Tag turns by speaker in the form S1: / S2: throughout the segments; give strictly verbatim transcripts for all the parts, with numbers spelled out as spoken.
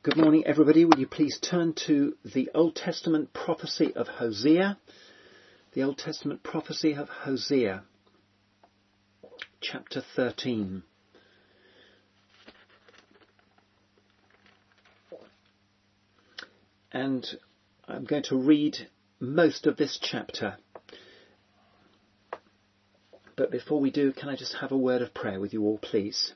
S1: Good morning, everybody. Will you please turn to the Old Testament prophecy of Hosea? The Old Testament prophecy of Hosea, chapter thirteen. And I'm going to read most of this chapter. But before we do, can I just have a word of prayer with you all, please?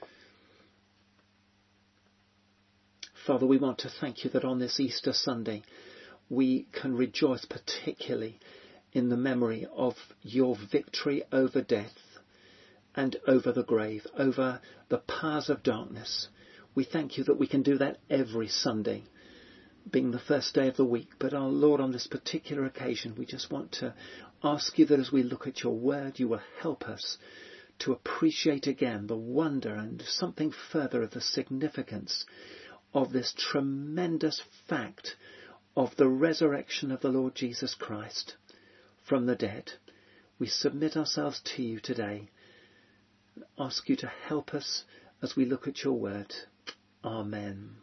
S1: Father, we want to thank you that on this Easter Sunday we can rejoice particularly in the memory of your victory over death and over the grave, over the powers of darkness. We thank you that we can do that every Sunday, being the first day of the week. But our Lord, on this particular occasion, we just want to ask you that as we look at your word, you will help us to appreciate again the wonder and something further of the significance of this tremendous fact of the resurrection of the Lord Jesus Christ from the dead. We submit ourselves to you today and ask you to help us as we look at your word. Amen.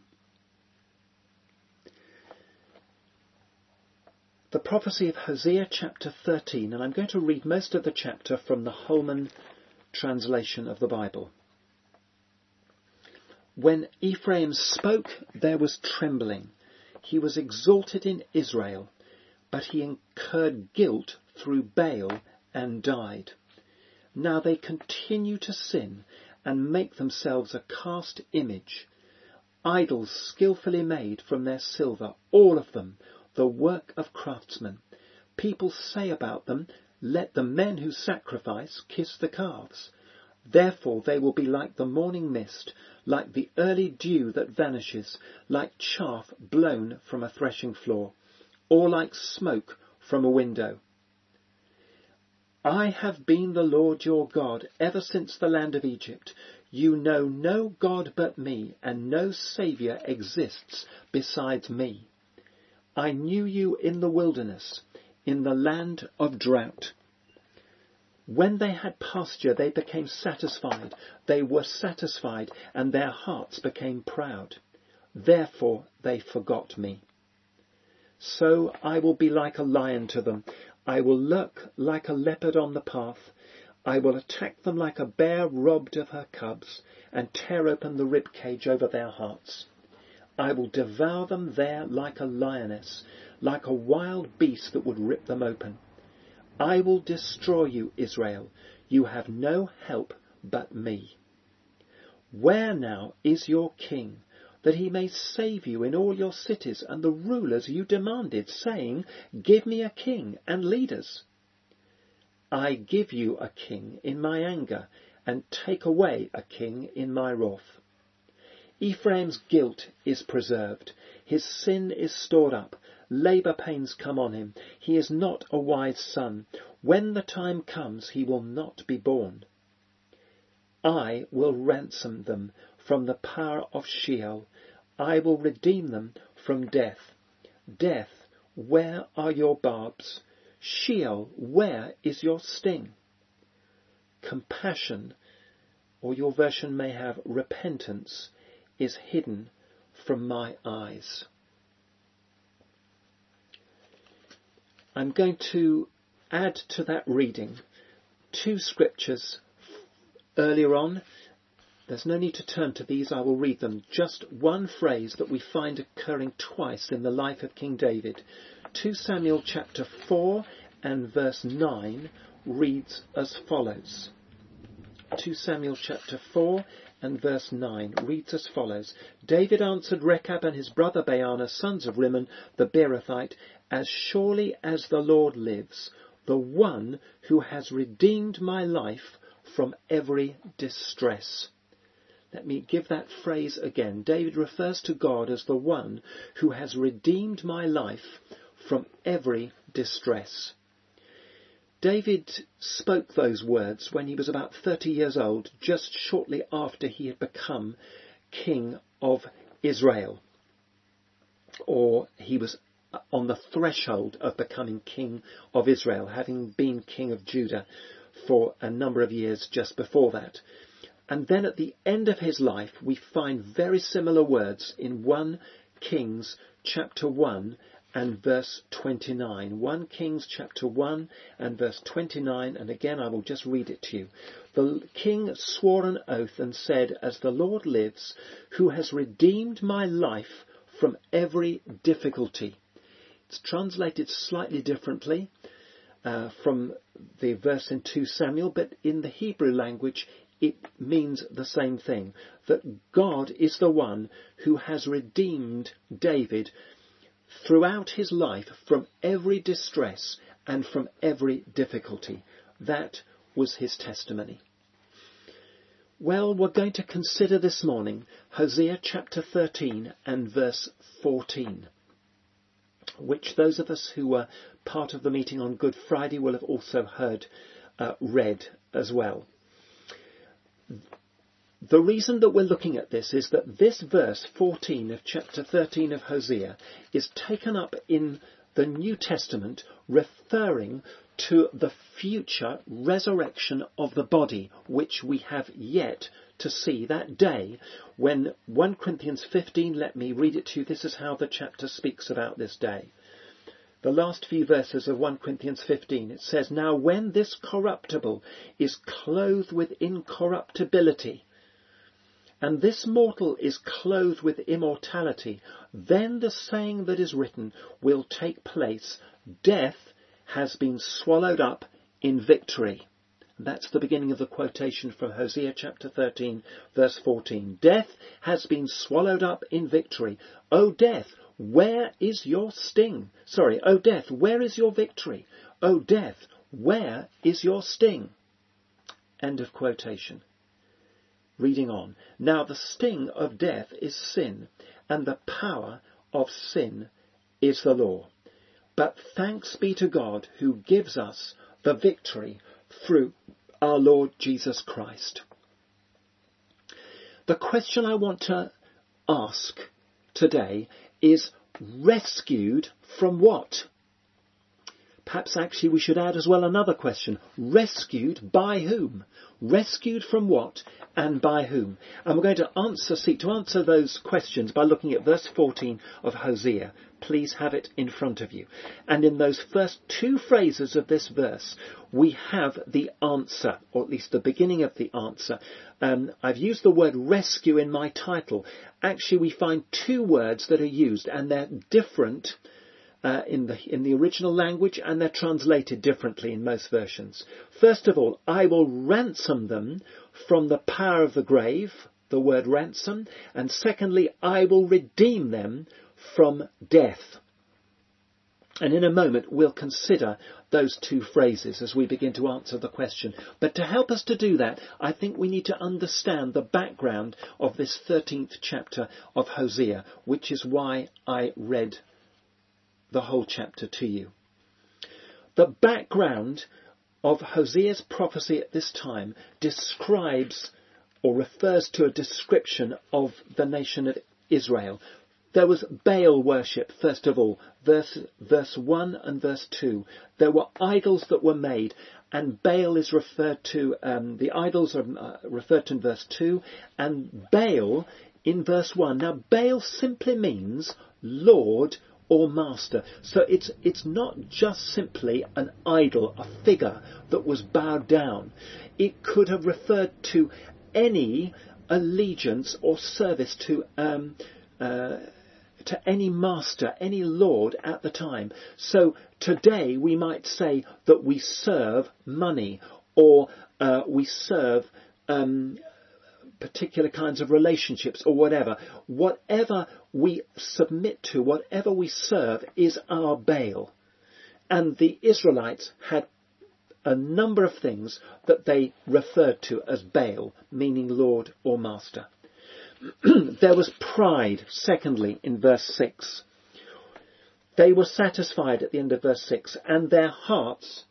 S1: The prophecy of Hosea chapter thirteen, and I'm going to read most of the chapter from the Holman translation of the Bible. When Ephraim spoke, there was trembling. He was exalted in Israel, but he incurred guilt through Baal and died. Now they continue to sin and make themselves a cast image, idols skillfully made from their silver, all of them, the work of craftsmen. People say about them, let the men who sacrifice kiss the calves. Therefore they will be like the morning mist, like the early dew that vanishes, like chaff blown from a threshing floor, or like smoke from a window. I have been the Lord your God ever since the land of Egypt. You know no God but me, and no Saviour exists besides me. I knew you in the wilderness, in the land of drought. When they had pasture, they became satisfied. They were satisfied, and their hearts became proud. Therefore they forgot me. So I will be like a lion to them. I will lurk like a leopard on the path. I will attack them like a bear robbed of her cubs, and tear open the rib cage over their hearts. I will devour them there like a lioness, like a wild beast that would rip them open. I will destroy you, Israel. You have no help but me. Where now is your king, that he may save you in all your cities, and the rulers you demanded, saying, give me a king and leaders? I give you a king in my anger, and take away a king in my wrath. Ephraim's guilt is preserved. His sin is stored up. Labour pains come on him. He is not a wise son. When the time comes, he will not be born. I will ransom them from the power of Sheol. I will redeem them from death. Death, where are your barbs? Sheol, where is your sting? Compassion, or your version may have repentance, is hidden from my eyes. I'm going to add to that reading two scriptures earlier on. There's no need to turn to these, I will read them. Just one phrase that we find occurring twice in the life of King David. Second Samuel chapter four and verse nine reads as follows. Second Samuel chapter four and verse nine reads as follows. David answered Rechab and his brother Baanah, sons of Rimmon the Beerothite, as surely as the Lord lives, the one who has redeemed my life from every distress. Let me give that phrase again. David refers to God as the one who has redeemed my life from every distress. David spoke those words when he was about thirty years old, just shortly after he had become king of Israel. Or he was on the threshold of becoming king of Israel, having been king of Judah for a number of years just before that. And then at the end of his life, we find very similar words in First Kings chapter one and verse twenty-nine. First Kings chapter one and verse twenty-nine, and again I will just read it to you. The king swore an oath and said, "As the Lord lives, who has redeemed my life from every difficulty." It's translated slightly differently uh, from the verse in Second Samuel, but in the Hebrew language it means the same thing, that God is the one who has redeemed David throughout his life from every distress and from every difficulty. That was his testimony. Well, we're going to consider this morning Hosea chapter thirteen and verse fourteen, which those of us who were part of the meeting on Good Friday will have also heard uh, read as well. The reason that we're looking at this is that this verse fourteen of chapter thirteen of Hosea is taken up in the New Testament, referring to the future resurrection of the body, which we have yet to see, that day when First Corinthians fifteen, let me read it to you, this is how the chapter speaks about this day. The last few verses of First Corinthians fifteen, it says, "Now when this corruptible is clothed with incorruptibility, and this mortal is clothed with immortality, then the saying that is written will take place, death has been swallowed up in victory." That's the beginning of the quotation from Hosea chapter thirteen, verse fourteen. Death has been swallowed up in victory. O death, where is your sting? Sorry, O death, where is your victory? O death, where is your sting? End of quotation. Reading on. Now the sting of death is sin, and the power of sin is the law. But thanks be to God who gives us the victory through our Lord Jesus Christ. The question I want to ask today is, rescued from what? Perhaps actually we should add as well another question. Rescued by whom? Rescued from what and by whom? And we're going to answer, seek to answer those questions by looking at verse fourteen of Hosea. Please have it in front of you. And in those first two phrases of this verse, we have the answer, or at least the beginning of the answer. Um, I've used the word rescue in my title. Actually, we find two words that are used, and they're different Uh, in the in the original language, and they're translated differently in most versions. First of all, I will ransom them from the power of the grave, the word ransom, and secondly, I will redeem them from death. And in a moment we'll consider those two phrases as we begin to answer the question. But to help us to do that, I think we need to understand the background of this thirteenth chapter of Hosea, which is why I read the whole chapter to you. The background of Hosea's prophecy at this time describes or refers to a description of the nation of Israel. There was Baal worship, first of all, verse, verse one and verse two. There were idols that were made, and Baal is referred to, um, the idols are uh, referred to in verse two, and Baal in verse one. Now, Baal simply means Lord or master. So it's it's not just simply an idol, a figure that was bowed down. It could have referred to any allegiance or service to um, uh, to any master, any lord at the time. So today we might say that we serve money, or uh, we serve um, particular kinds of relationships, or whatever. Whatever we submit to, whatever we serve, is our Baal. And the Israelites had a number of things that they referred to as Baal, meaning Lord or Master. There was pride, secondly, in verse six. They were satisfied at the end of verse six, and their hearts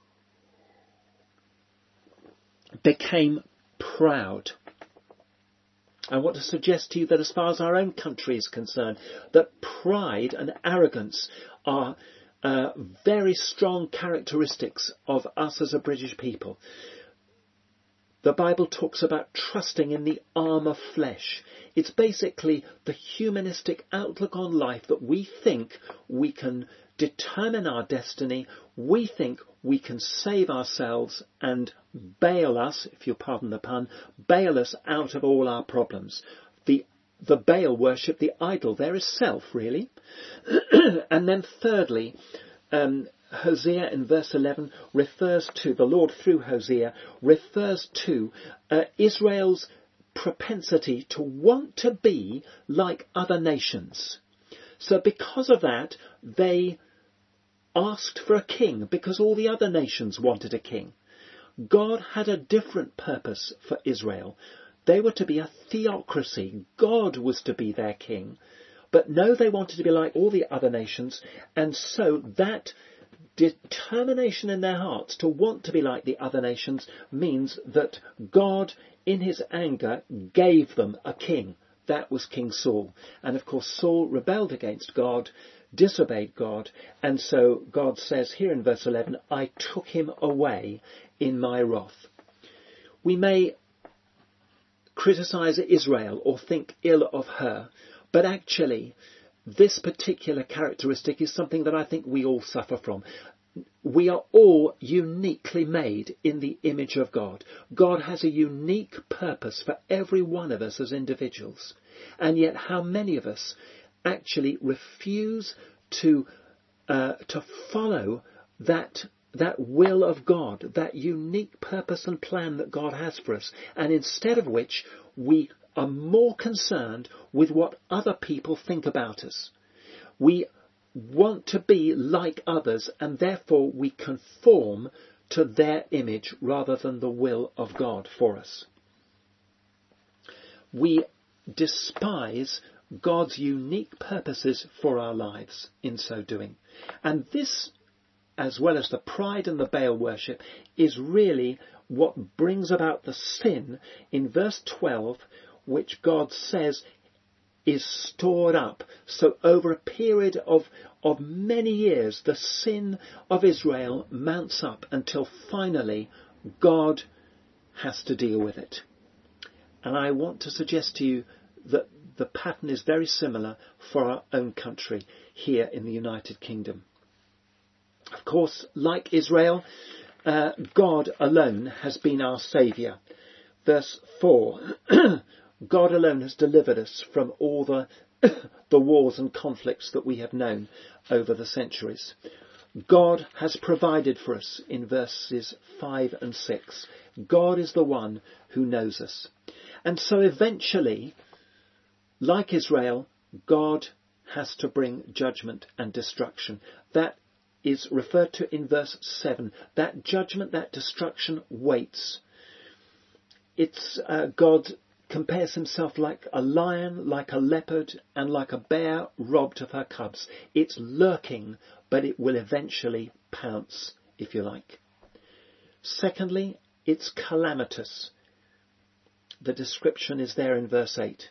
S1: became proud. I want to suggest to you that as far as our own country is concerned, that pride and arrogance are uh, very strong characteristics of us as a British people. The Bible talks about trusting in the arm of flesh. It's basically the humanistic outlook on life that we think we can determine our destiny, we think we can save ourselves and bail us, if you'll pardon the pun, bail us out of all our problems. The the Baal worship, the idol, there is self, really. And then thirdly, um, Hosea in verse eleven refers to, the Lord through Hosea, refers to uh, Israel's propensity to want to be like other nations. So because of that, they asked for a king, because all the other nations wanted a king. God had a different purpose for Israel. They were to be a theocracy. God was to be their king. But no, they wanted to be like all the other nations, and so that determination in their hearts to want to be like the other nations means that God, in his anger, gave them a king. That was King Saul. And of course Saul rebelled against God, disobeyed God, and so God says here in verse eleven, I took him away in my wrath. We may criticise Israel or think ill of her, but actually this particular characteristic is something that I think we all suffer from. We are all uniquely made in the image of God. God has a unique purpose for every one of us as individuals. And yet how many of us actually refuse to uh, to follow that that will of God, that unique purpose and plan that God has for us, and instead of which we are more concerned with what other people think about us. We want to be like others, and therefore we conform to their image rather than the will of God for us. We despise God's unique purposes for our lives in so doing. And this, as well as the pride and the Baal worship, is really what brings about the sin in verse twelve, which God says is stored up. So over a period of, of many years, the sin of Israel mounts up until finally God has to deal with it. And I want to suggest to you that the pattern is very similar for our own country here in the United Kingdom. Of course, like Israel, uh, God alone has been our saviour. Verse four, God alone has delivered us from all the, the wars and conflicts that we have known over the centuries. God has provided for us in verses five and six. God is the one who knows us. And so eventually, like Israel, God has to bring judgment and destruction. That is referred to in verse seven. That judgment, that destruction waits. It's uh, God compares himself like a lion, like a leopard, and like a bear robbed of her cubs. It's lurking, but it will eventually pounce, if you like. Secondly, it's calamitous. The description is there in verse eight.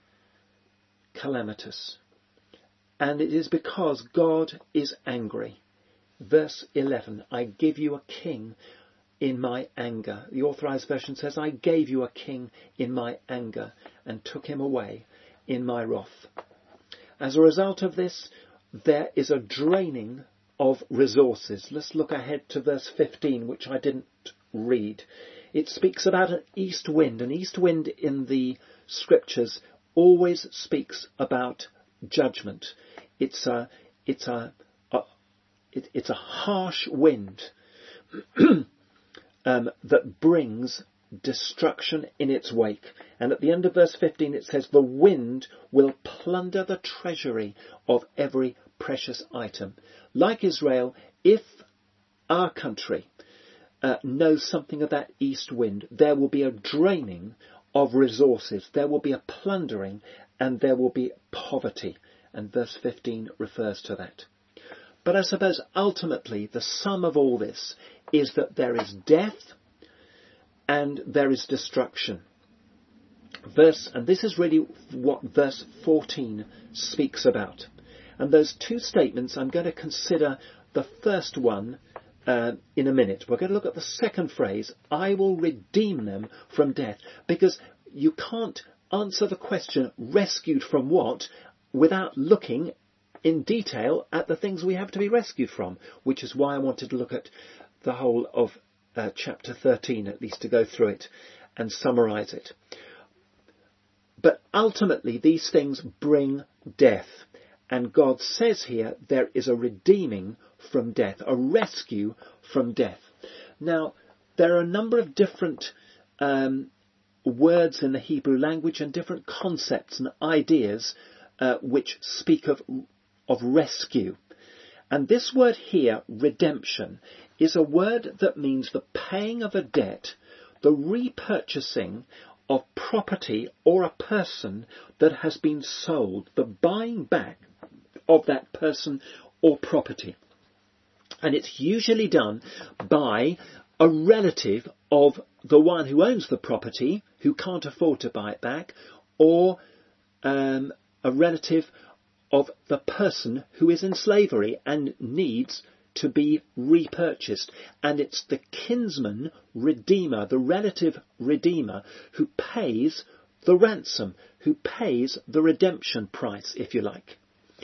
S1: Calamitous. And it is because God is angry. Verse eleven, I give you a king in my anger. The Authorized Version says, I gave you a king in my anger and took him away in my wrath. As a result of this, there is a draining of resources. Let's look ahead to verse fifteen, which I didn't read. It speaks about an east wind. An east wind in the scriptures always speaks about judgment. It's a, it's a, a it, it's a harsh wind um, that brings destruction in its wake. And at the end of verse fifteen it says, the wind will plunder the treasury of every precious item. Like Israel, if our country uh, knows something of that east wind, there will be a draining of resources, there will be a plundering, and there will be poverty. And verse fifteen refers to that. But I suppose ultimately the sum of all this is that there is death and there is destruction. Verse, and this is really what verse fourteen speaks about. And those two statements, I'm going to consider the first one uh, in a minute. We're going to look at the second phrase, I will redeem them from death, because you can't answer the question, rescued from what, without looking in detail at the things we have to be rescued from, which is why I wanted to look at the whole of uh, chapter thirteen, at least to go through it and summarise it. But ultimately these things bring death, and God says here there is a redeeming from death, a rescue from death. Now, there are a number of different um, words in the Hebrew language and different concepts and ideas uh, which speak of of rescue. And this word here, redemption, is a word that means the paying of a debt, the repurchasing of property or a person that has been sold, the buying back of that person or property. And it's usually done by a relative of the one who owns the property, who can't afford to buy it back, or um, a relative of the person who is in slavery and needs to be repurchased. And it's the kinsman redeemer, the relative redeemer, who pays the ransom, who pays the redemption price, if you like.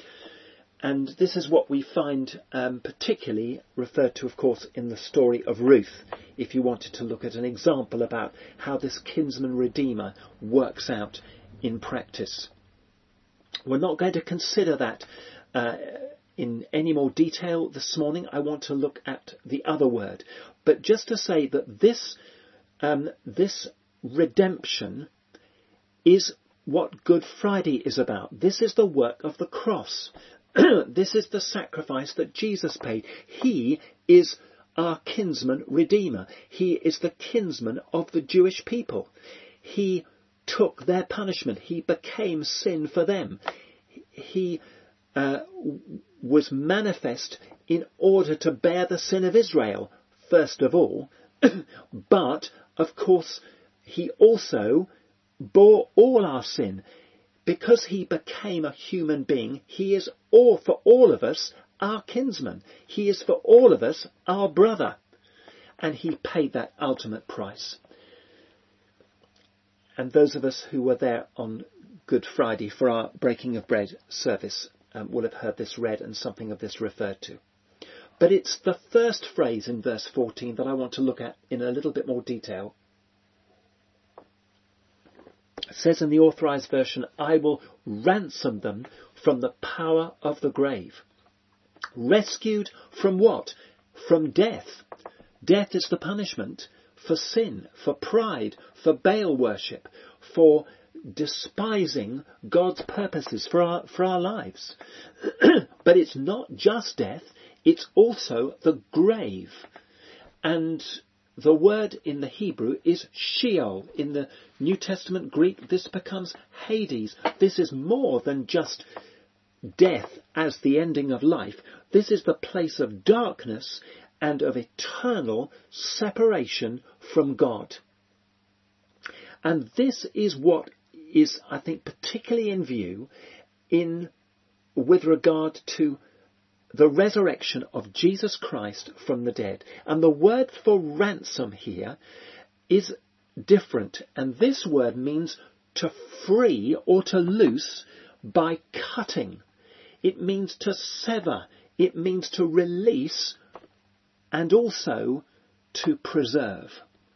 S1: And this is what we find um, particularly referred to, of course, in the story of Ruth, if you wanted to look at an example about how this kinsman redeemer works out in practice. We're not going to consider that uh, in any more detail this morning. I want to look at the other word. But just to say that this, um, this redemption is what Good Friday is about. This is the work of the cross. This is the sacrifice that Jesus paid. He is our kinsman redeemer. He is the kinsman of the Jewish people. He took their punishment. He became sin for them. He uh, was manifest in order to bear the sin of Israel, first of all. But, of course, he also bore all our sin. Because he became a human being, he is all for all of us our kinsman. He is for all of us our brother. And he paid that ultimate price. And those of us who were there on Good Friday for our breaking of bread service um, will have heard this read and something of this referred to. But it's the first phrase in verse fourteen that I want to look at in a little bit more detail. It says in the Authorised Version, I will ransom them from the power of the grave. Rescued from what? From death. Death is the punishment for sin, for pride, for Baal worship, for despising God's purposes for our, for our lives. But it's not just death, it's also the grave. And the word in the Hebrew is Sheol. In the New Testament Greek, this becomes Hades. This is more than just death as the ending of life. This is the place of darkness and of eternal separation from God. And this is what is, I think, particularly in view in with regard to the resurrection of Jesus Christ from the dead. And the word for ransom here is different. And this word means to free or to loose by cutting. It means to sever. It means to release and also to preserve.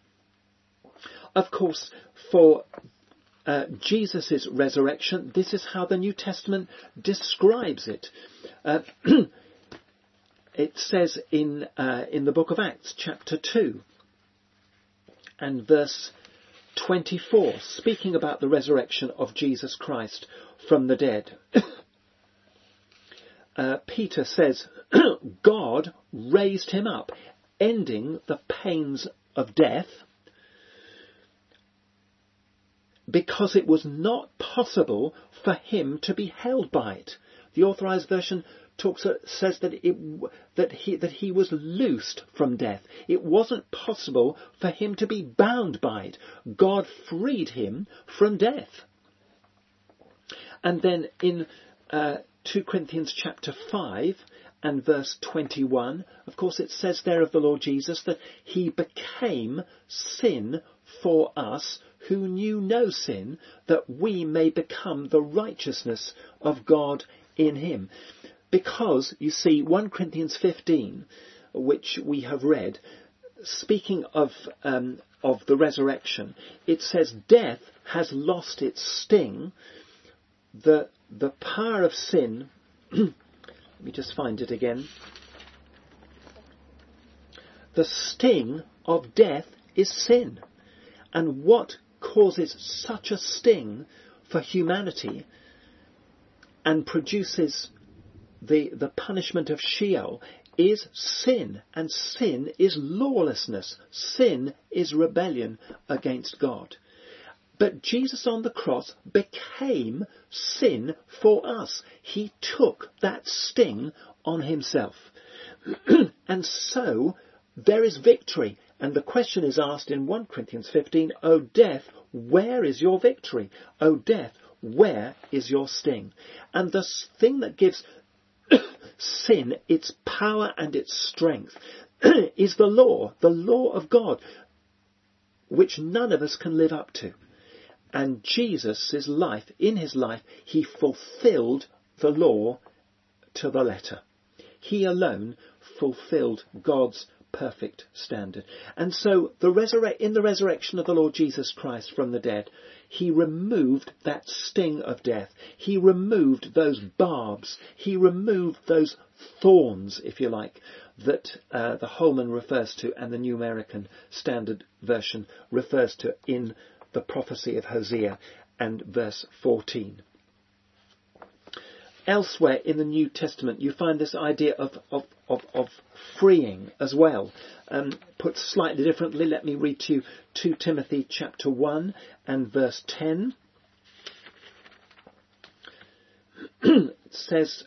S1: Of course, for uh, Jesus' resurrection, this is how the New Testament describes it. Uh, It says in uh, in the book of Acts, chapter two, and verse twenty-four, speaking about the resurrection of Jesus Christ from the dead. uh, Peter says, God raised him up, ending the pains of death, because it was not possible for him to be held by it. The Authorised Version talks says that it that he that he was loosed from death. It wasn't possible for him to be bound by it. God freed him from death. And then in uh, two Corinthians chapter five and verse twenty-one, of course it says there of the Lord Jesus that he became sin for us who knew no sin, that we may become the righteousness of God in him. Because, you see, First Corinthians fifteen, which we have read, speaking of um, of the resurrection, it says death has lost its sting. The the power of sin, let me just find it again. The sting of death is sin. And what causes such a sting for humanity and produces the, the punishment of Sheol is sin. And sin is lawlessness. Sin is rebellion against God. But Jesus on the cross became sin for us. He took that sting on himself. And so there is victory. And the question is asked in First Corinthians fifteen, O death, where is your victory? O death, where is your sting? And the thing that gives sin its power and its strength is the law, the law of God, which none of us can live up to. And Jesus' life, in his life, he fulfilled the law to the letter. He alone fulfilled God's perfect standard. And so the resurre- in the resurrection of the Lord Jesus Christ from the dead, he removed that sting of death. He removed those barbs. He removed those thorns, if you like, that uh, the Holman refers to and the New American Standard Version refers to in the prophecy of Hosea and verse fourteen. Elsewhere in the New Testament you find this idea of, of, of, of freeing as well. Um, put slightly differently, let me read to you Second Timothy chapter one and verse ten. It says,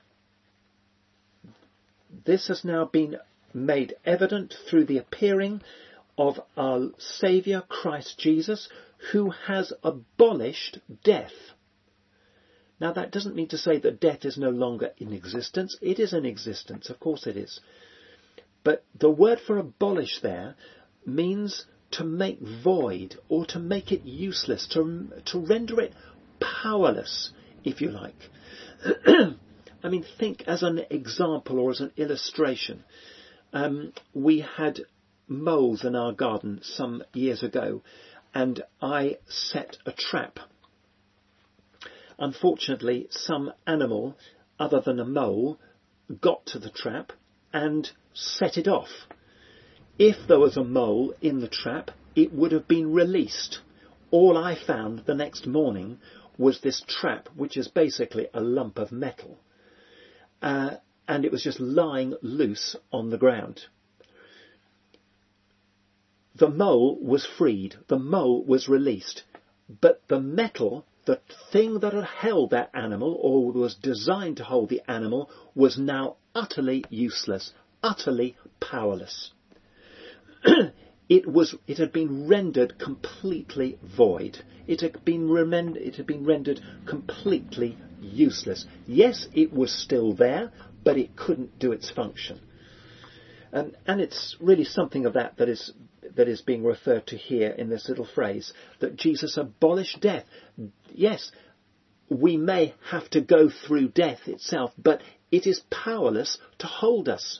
S1: this has now been made evident through the appearing of our Saviour Christ Jesus, who has abolished death. Now that doesn't mean to say that death is no longer in existence. It is in existence, of course it is. But the word for abolish there means to make void or to make it useless, to, to render it powerless, if you like. I mean, think as an example or as an illustration. Um, we had moles in our garden some years ago, and I set a trap. Unfortunately, some animal other than a mole got to the trap and set it off. If there was a mole in the trap, it would have been released. All I found the next morning was this trap, which is basically a lump of metal, uh, and it was just lying loose on the ground. The mole was freed, the mole was released, but the metal, the thing that had held that animal, or was designed to hold the animal, was now utterly useless, utterly powerless. It was. It had been rendered completely void. It had been remend, It had been rendered completely useless. Yes, it was still there, but it couldn't do its function. And, and it's really something of that that is that is being referred to here in this little phrase, that Jesus abolished death. Yes, we may have to go through death itself, but it is powerless to hold us.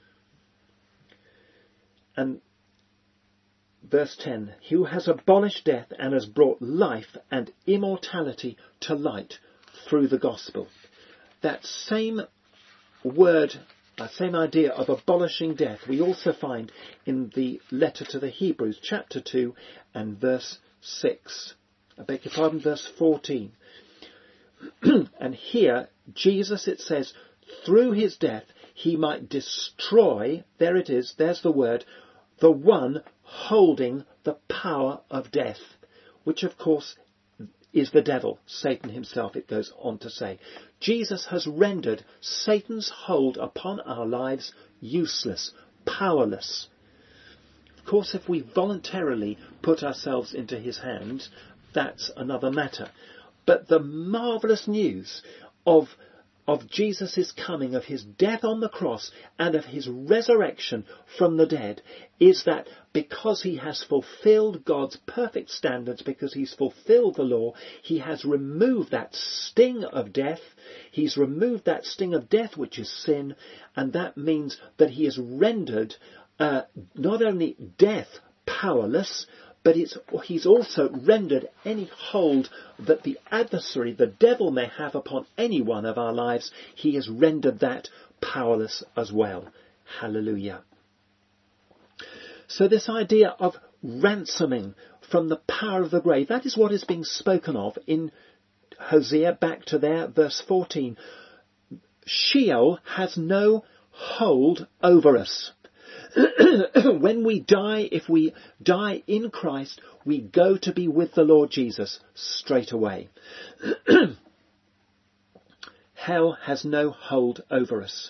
S1: And verse ten, who has abolished death and has brought life and immortality to light through the gospel. That same word, that same idea of abolishing death, we also find in the letter to the Hebrews, chapter two and verse six. I beg your pardon, verse fourteen. And here, Jesus, it says, through his death, he might destroy, there it is, there's the word, the one holding the power of death, which of course is the devil, Satan himself, it goes on to say. Jesus has rendered Satan's hold upon our lives useless, powerless. Of course, if we voluntarily put ourselves into his hands, that's another matter. But the marvellous news of of Jesus' coming, of his death on the cross and of his resurrection from the dead is that because he has fulfilled God's perfect standards, because he's fulfilled the law, he has removed that sting of death. He's removed that sting of death, which is sin, and that means that he has rendered uh, not only death powerless, but it's, he's also rendered any hold that the adversary, the devil, may have upon any one of our lives. He has rendered that powerless as well. Hallelujah. So this idea of ransoming from the power of the grave, that is what is being spoken of in Hosea, back to there, verse fourteen. Sheol has no hold over us. When we die, if we die in Christ, we go to be with the Lord Jesus straight away. Hell has no hold over us.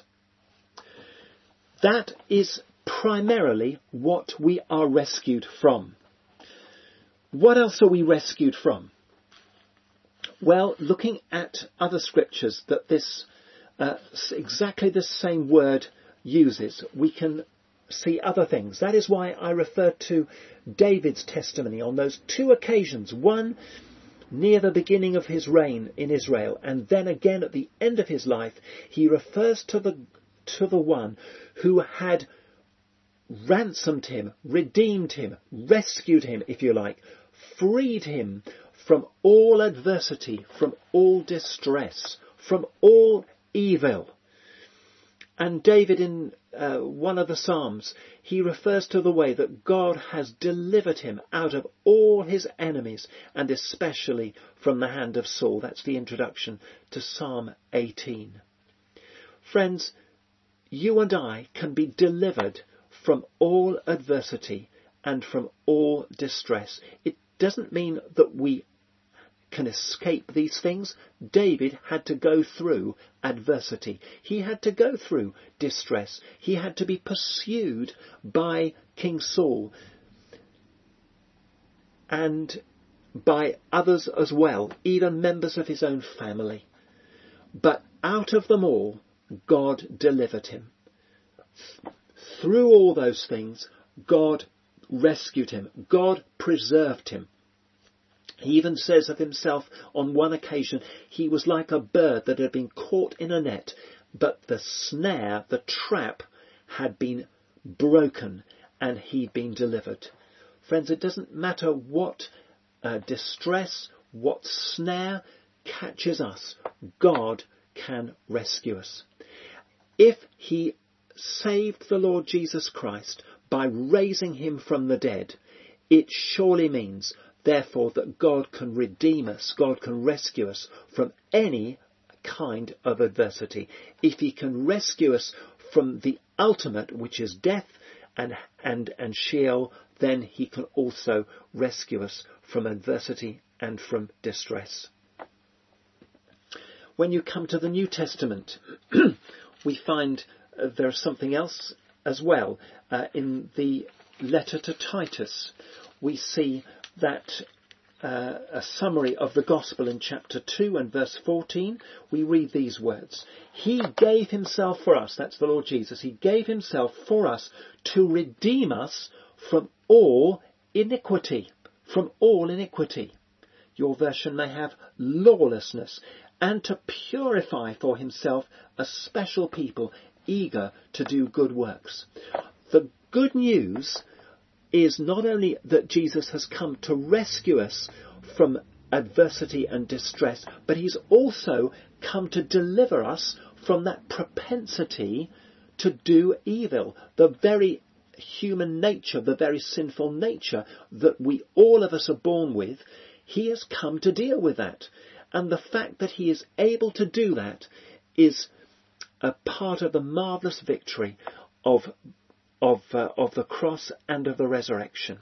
S1: That is primarily what we are rescued from. What else are we rescued from? Well, looking at other scriptures that this uh, exactly the same word uses, we can see other things. That is why I refer to David's testimony on those two occasions, one near the beginning of his reign in Israel, and then again at the end of his life. He refers to the to the one who had ransomed him, redeemed him, rescued him, if you like, freed him from all adversity, from all distress, from all evil. And David, in uh, one of the Psalms, he refers to the way that God has delivered him out of all his enemies, and especially from the hand of Saul. That's the introduction to Psalm eighteen. Friends, you and I can be delivered from all adversity and from all distress. It doesn't mean that we can escape these things. David had to go through adversity. He had to go through distress. He had to be pursued by King Saul and by others as well, even members of his own family. But out of them all, God delivered him. Through all those things, God rescued him. God preserved him. He even says of himself on one occasion, he was like a bird that had been caught in a net, but the snare, the trap, had been broken and he'd been delivered. Friends, it doesn't matter what uh, distress, what snare catches us, God can rescue us. If he saved the Lord Jesus Christ by raising him from the dead, it surely means therefore that God can redeem us, God can rescue us from any kind of adversity. If he can rescue us from the ultimate, which is death and, and, and Sheol, then he can also rescue us from adversity and from distress. When you come to the New Testament, we find uh, there's something else as well. Uh, in the letter to Titus, we see that uh, a summary of the gospel in chapter two and verse fourteen, we read these words. He gave himself for us, that's the Lord Jesus, he gave himself for us to redeem us from all iniquity, from all iniquity. Your version may have lawlessness, and to purify for himself a special people eager to do good works. The good news is not only that Jesus has come to rescue us from adversity and distress, but he's also come to deliver us from that propensity to do evil, the very human nature, the very sinful nature that we all of us are born with. He has come to deal with that. And the fact that he is able to do that is a part of the marvellous victory of Of, uh, of the cross and of the resurrection.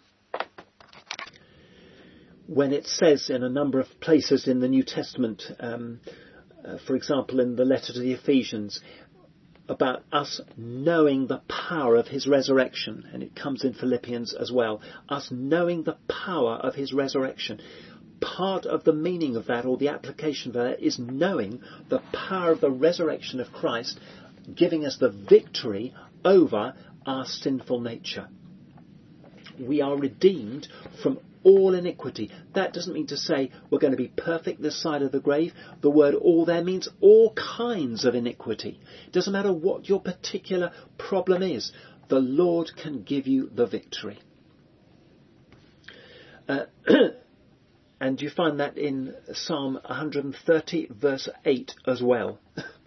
S1: When it says in a number of places in the New Testament, um, uh, for example in the letter to the Ephesians, about us knowing the power of his resurrection, and it comes in Philippians as well, us knowing the power of his resurrection. part of the meaning of that, or the application of that, is knowing the power of the resurrection of Christ, giving us the victory over our sinful nature. We are redeemed from all iniquity. That doesn't mean to say we're going to be perfect this side of the grave. The word all there means all kinds of iniquity. It doesn't matter what your particular problem is. The Lord can give you the victory. Uh, and you find that in Psalm one hundred thirty verse eight as well.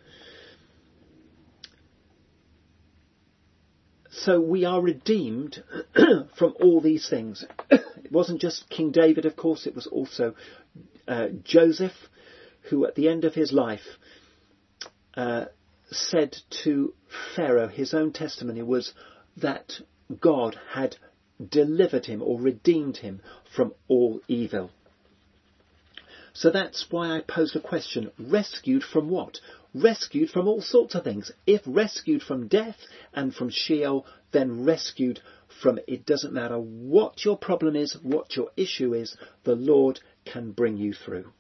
S1: So we are redeemed from all these things. It wasn't just King David, of course, it was also uh, Joseph, who at the end of his life uh, said to Pharaoh, his own testimony was that God had delivered him or redeemed him from all evil. So that's why I posed a question. Rescued from what? Rescued from all sorts of things. If rescued from death and from Sheol, then rescued from, it doesn't matter what your problem is, what your issue is, the Lord can bring you through.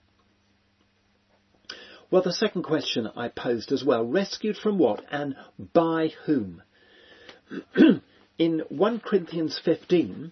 S1: Well, the second question I posed as well, rescued from what and by whom? In First Corinthians fifteen,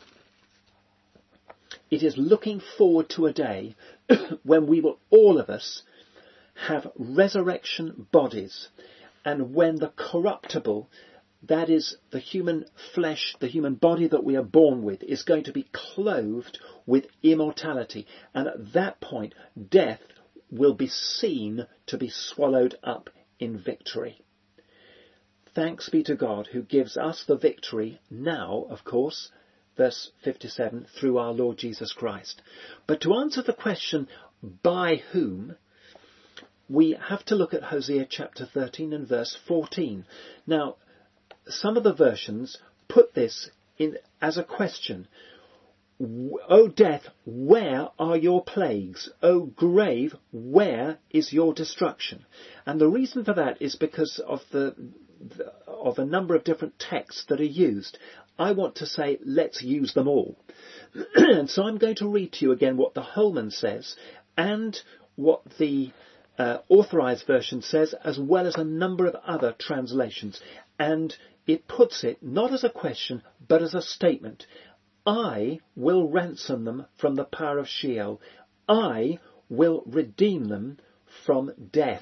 S1: it is looking forward to a day when we will, all of us, have resurrection bodies, and when the corruptible, that is the human flesh, the human body that we are born with, is going to be clothed with immortality. And at that point, death will be seen to be swallowed up in victory. Thanks be to God who gives us the victory now, of course, verse fifty-seven, through our Lord Jesus Christ. But to answer the question, by whom, we have to look at Hosea chapter thirteen and verse fourteen. Now, some of the versions put this in as a question. O death, where are your plagues? O grave, where is your destruction? And the reason for that is because of the, the of a number of different texts that are used. I want to say, let's use them all. And so I'm going to read to you again what the Holman says and what the uh, Authorized Version says, as well as a number of other translations. And it puts it not as a question, but as a statement. I will ransom them from the power of Sheol. I will redeem them from death.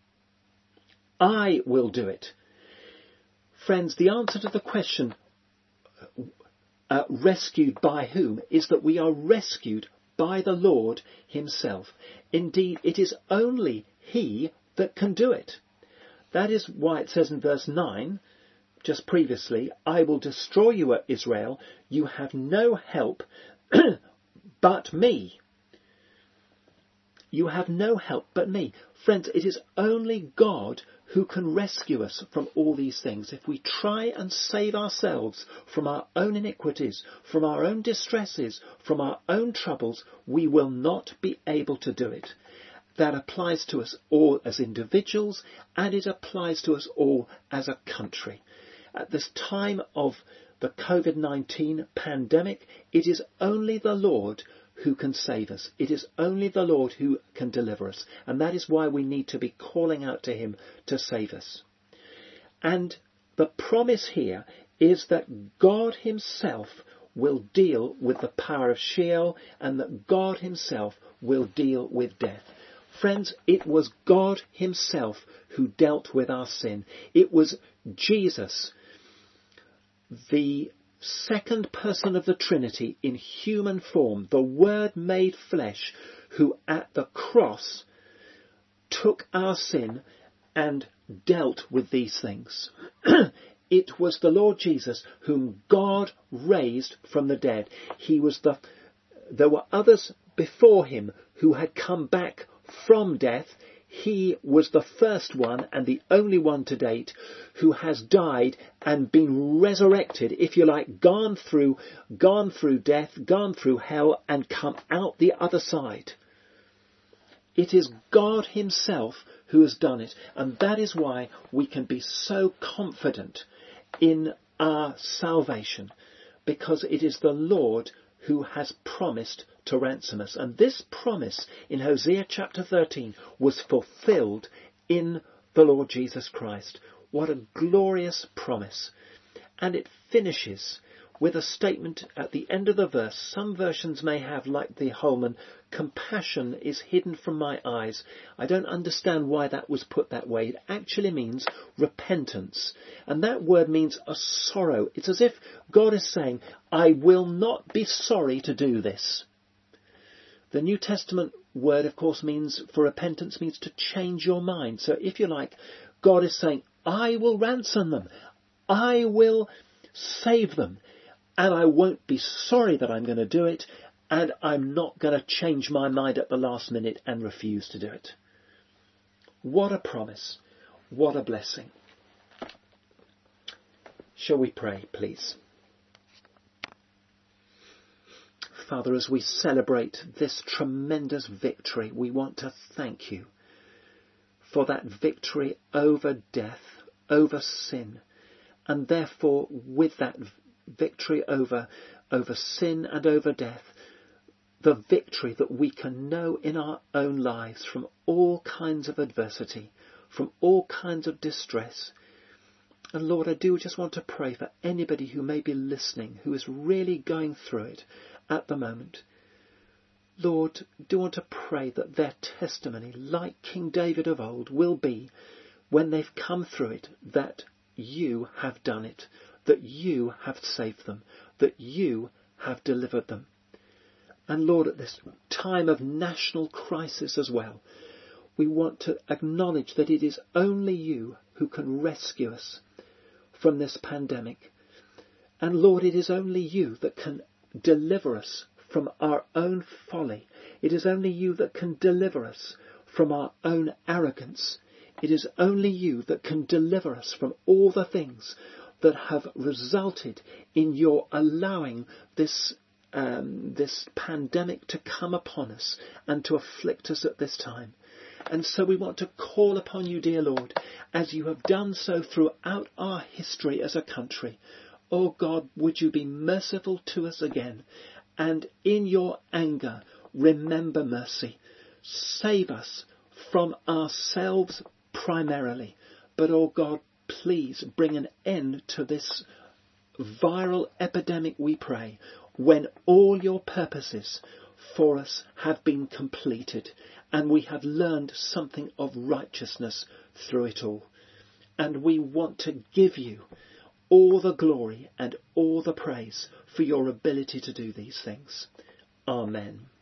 S1: I will do it. Friends, the answer to the question, uh, rescued by whom, is that we are rescued by the Lord himself. Indeed, it is only he that can do it. That is why it says in verse nine, just previously, I will destroy you, Israel. You have no help but me. You have no help but me. Friends, it is only God who can rescue us from all these things. If we try and save ourselves from our own iniquities, from our own distresses, from our own troubles, we will not be able to do it. That applies to us all as individuals, and it applies to us all as a country. At this time of the COVID nineteen pandemic, it is only the Lord who can save us. It is only the Lord who can deliver us. And that is why we need to be calling out to him to save us. And the promise here is that God himself will deal with the power of Sheol, and that God himself will deal with death. Friends, it was God himself who dealt with our sin. It was Jesus, the second person of the Trinity in human form, the Word made flesh, who at the cross took our sin and dealt with these things. It was the Lord Jesus whom God raised from the dead. He was the, there were others before him who had come back from death. He was the first one and the only one to date who has died and been resurrected, if you like, gone through, gone through death, gone through hell, and come out the other side. It is God himself who has done it, and that is why we can be so confident in our salvation, because it is the Lord who has promised to ransom us. And this promise in Hosea chapter thirteen was fulfilled in the Lord Jesus Christ. What a glorious promise. And it finishes with a statement at the end of the verse. Some versions may have, like the Holman, compassion is hidden from my eyes. I don't understand why that was put that way. It actually means repentance. And that word means a sorrow. It's as if God is saying, I will not be sorry to do this. The New Testament word, of course, means, for repentance, means to change your mind. So if you like, God is saying, I will ransom them. I will save them. And I won't be sorry that I'm going to do it, and I'm not going to change my mind at the last minute and refuse to do it. What a promise. What a blessing. Shall we pray, please? Father, as we celebrate this tremendous victory, we want to thank you for that victory over death, over sin, and therefore with that victory over, over sin and over death, the victory that we can know in our own lives from all kinds of adversity, from all kinds of distress. And Lord, I do just want to pray for anybody who may be listening, who is really going through it at the moment. Lord, do want to pray that their testimony, like King David of old, will be, when they've come through it, that you have done it, that you have saved them, that you have delivered them. And Lord, at this time of national crisis as well, we want to acknowledge that it is only you who can rescue us from this pandemic. And Lord, it is only you that can deliver us from our own folly. It is only you that can deliver us from our own arrogance. It is only you that can deliver us from all the things that have resulted in your allowing this um, this pandemic to come upon us and to afflict us at this time. And so we want to call upon you, dear Lord, as you have done so throughout our history as a country. Oh God, would you be merciful to us again, and in your anger remember mercy. Save us from ourselves primarily, but oh God, please bring an end to this viral epidemic, we pray, when all your purposes for us have been completed and we have learned something of righteousness through it all. And we want to give you all the glory and all the praise for your ability to do these things. Amen.